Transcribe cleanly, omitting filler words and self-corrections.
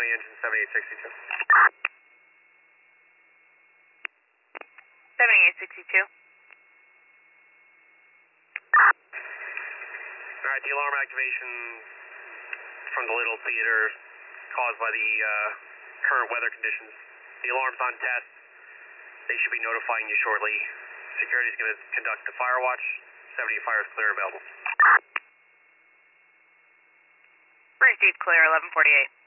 County engine 7862. 7862. Alright, the alarm activation from the Little Theater caused by the current weather conditions. The alarm's on test. They should be notifying you shortly. Security is going to conduct the fire watch. 70 fires clear available. Received clear, 1148.